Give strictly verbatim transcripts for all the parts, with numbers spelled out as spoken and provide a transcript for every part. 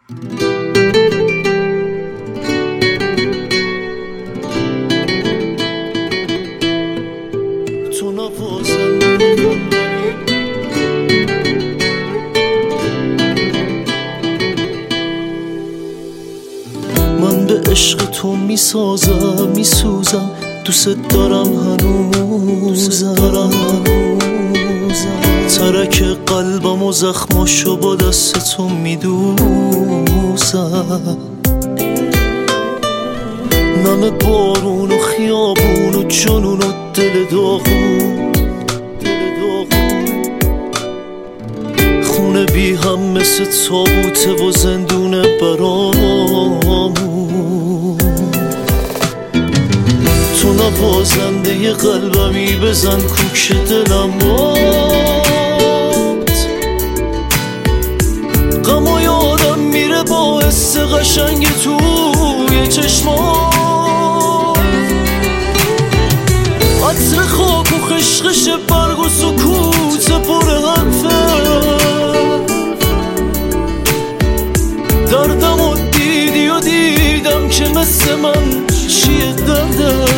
تو نوازنده من به عشق تو میسازم میسوزم، دوست دارم هنوزم، ترک قلبم و زخماشو با دست تو میدوزم، نم بارون و خیابون و جنون و دل داغون، خونه بی هم مثل تابوته و زندونه برامون، تو نوازنده ی قلبمی بزن کوک دلم باد، غم و یادم میره باعث قشنگ توی چشمات، عطر خاک و خشخش برگ و سکوت پر حرفه، دردم و دیدی و دیدم که مثل من چیه درده،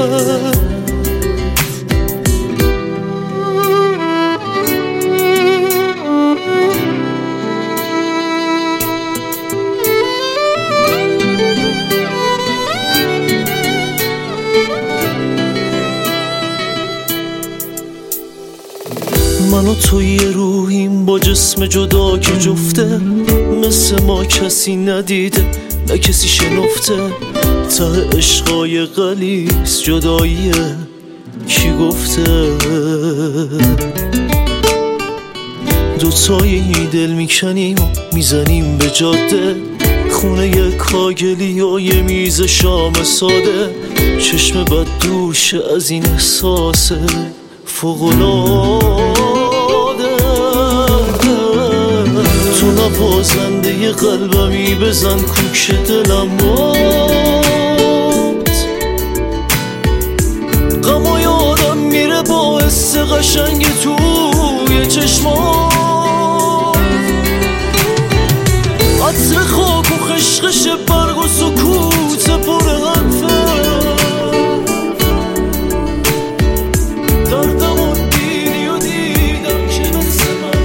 من و تو یه روحیم با جسم جدا که جفته، مثل ما کسی ندیده نه کسی شنفته، ته عشقای غلیظ جداییه کی گفته، دوتایی دل میکنیم و میزنیم به جاده، خونه یه کاگلی و یه میز شام ساده، چشم بد دوشه از این احساس فوق‌العاده، تو نوازنده ی قلبمی بزن کوک دلم باد، غم و یادم میره باعث قشنگ توی چشمات، عطر خاک و خشخش برگ و سکوت پر حرفه، دردم و دیدی و دیدم که مثل من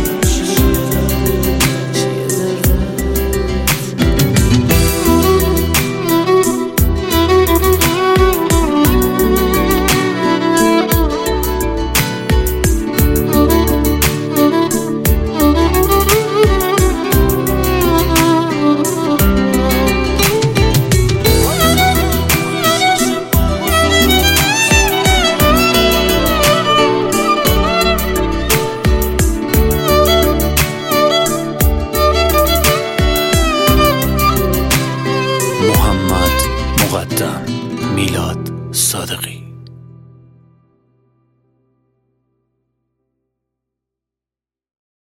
محمد مقدم میلاد صادقی.